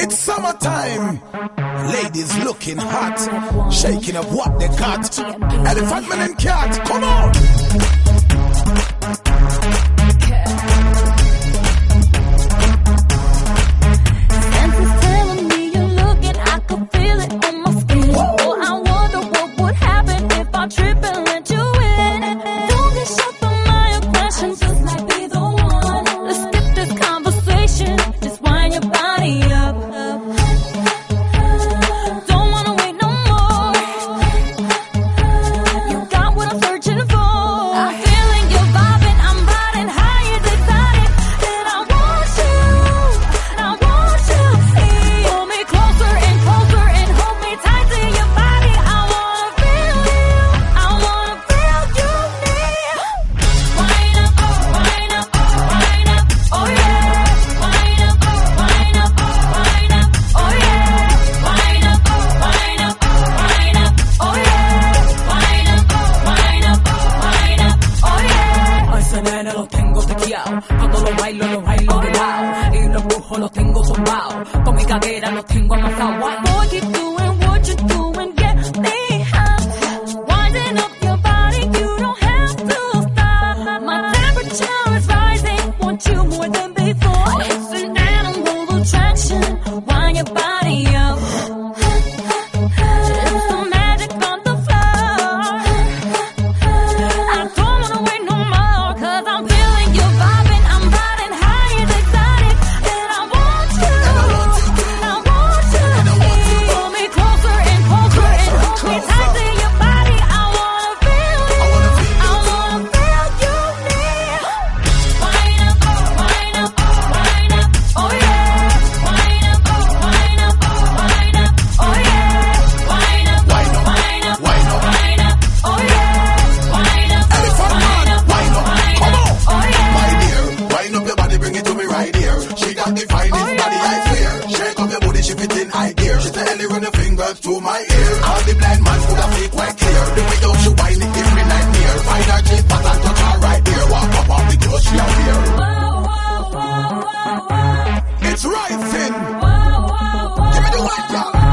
It's summertime. Ladies looking hot, shaking up what they got. Elephant man and cat, come on. Senses telling me you're looking, I can feel it on my skin. Oh, I wonder what would happen if I trip and let you in. Don't get shut by my aggression, this might be the one. Let's skip this conversation, just wind your body up. Don't wanna wait no more. You got what I'm searching for. I'm feeling your vibing, I'm riding high as excited. And I want you, I want you. Pull me closer and closer and hold me tight to your body. I wanna feel you, I wanna feel you near. Wind up, wind up, wind up, oh yeah. Wind up, wind up, wind up, oh yeah. Wind up, wind up, wind up, oh yeah. Wind up, wind up, wind up, oh yeah. A ese nene lo tengo tequeado. Cuando lo bailo de lado. Y los brujos los tengo zumbados. Con mi cadera los tengo amasados. Boy, keep doing what you're doing, get me high. Winding up your body, you don't have to stop. My temperature is rising, want you more than before. It's an animal attraction, wind your body up. It's the magic on the floor. I don't wanna wait no more, 'cause I'm feeling you vibing, I'm riding high and excited. And I want you, I want you. Pull me closer and closer and hold me tight to your body. I wanna feel you, I wanna feel you near. Wind up, wind up, wind up, oh yeah. Wind up, wind up, wind up, oh yeah. Wind up, wind up, wind up, wind up, oh yeah. Wind up, Elephant wind man, up, wind up, come on. oh yeah. My dear, wind up your body, bring it to me right here. She got the finest body, I fear. Shake up your booty, she fit in high gear. She say, Ellie, run your fingers to my ear. All the blind man could have made quite clear. The way how she whine it gives me nightmare. Find her G spot and touch her right there. Walk up off the girl, she out here. It's rising. Give me the white girl.